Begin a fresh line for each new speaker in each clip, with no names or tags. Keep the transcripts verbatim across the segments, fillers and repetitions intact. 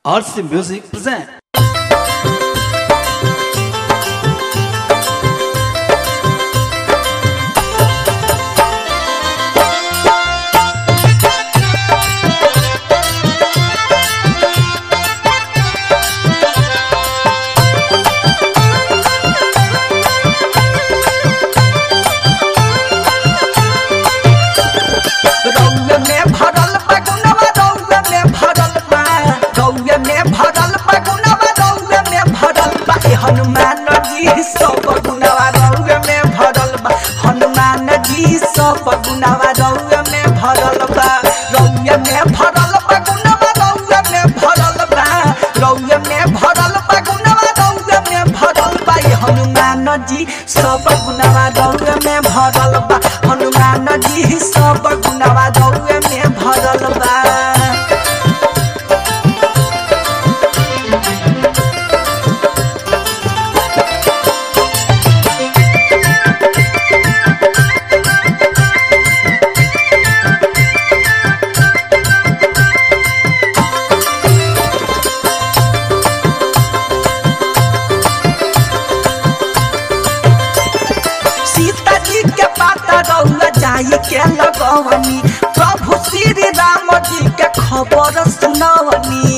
R C Music present.
Hanuman ji सब गुनावा रउग में भरल बा हनुमान जी सब गुनावा रउग में भरल बा रउग में भरल बा गुनावा रउग में भरल बा रउग में भरल बा गुनावा रउग में भरल बा हनुमान जी सब गुनावा रउग में भरल बा हनुमान जी सब गुनावा रउग में भरल बा। जाई के लगवनी प्रभु श्री राम जी के खबर सुनवनी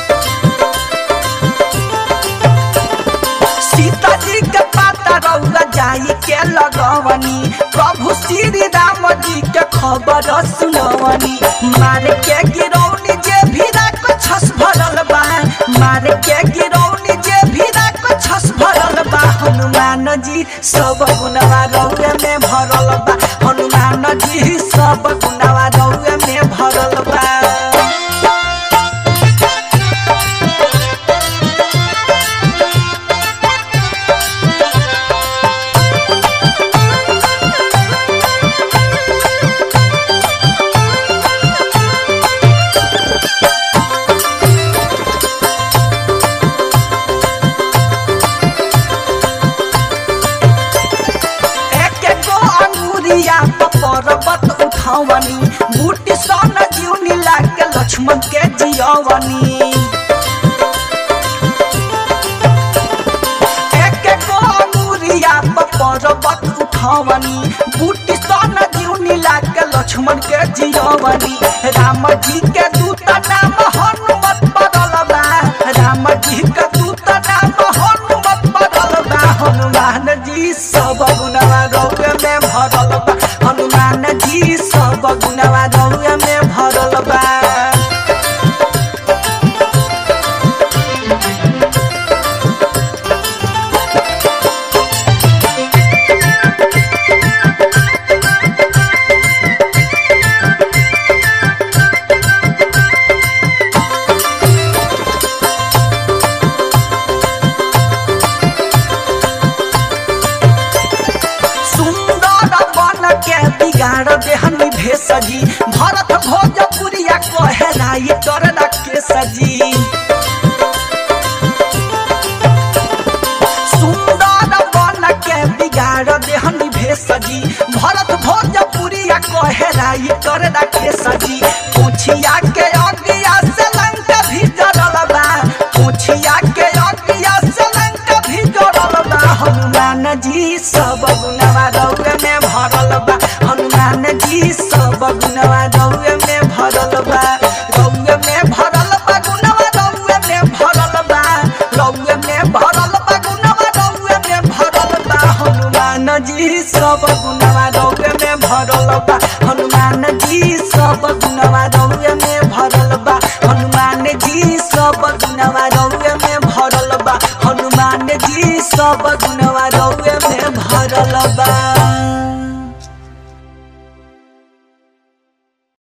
सीता जी के पाता रउआ जाई के लगवनी प्रभु श्री राम जी के खबर सुनवनी मार के गिरौनी जे भीरा को छस भरल बा मार के गिरौनी जे भीरा को छस भरल बा हनुमान जी सब गुनावा रउआ में भरल बा हनुमान जी सब गुनावा रउआ में भरल बा। पर्वत उठावनी बूटी सन जीवनी लागे लक्ष्मण के जियवनी एक गो अंगुरिया पर्वत उठावनी बूटी सन जीवनी लागे लक्ष्मण के जियवनी राम जी के दूत नाम हनुमत बदल बा राम जी के दूत नाम हनुमत बदल बा हनुमान जी सब गुनावा रउग में भरल बा हनुमान जी सब गुनावा रउग में भरल बा। बिगाड़ देहनी भेसजी भरत भोजपुरिया कहराई कर के सजी सुंदर बन के बिगाड़ देहनी भेसजी भरत भोजपुरिया कहराई कर के सजी पूछिया के अगिया से लंका भी जरल बा पूछिया के अगिया से लंका भी जरल बा हनुमान जी सब गुनावा रउग में भरल बा हनुमान जी सब गुनावा रउग में भरल बा रउग में भरल बा गुनावा रउग में भरल बा रउग में भरल बा गुनावा रउग में भरल बा हनुमान जी सब गुनावा रउग में भरल बा हनुमान जी सब गुनावा रउग में भरल बा हनुमान जी सब गुनावा रउग में भरल बा हनुमान जी सब गुनावा रउग में भरल बा।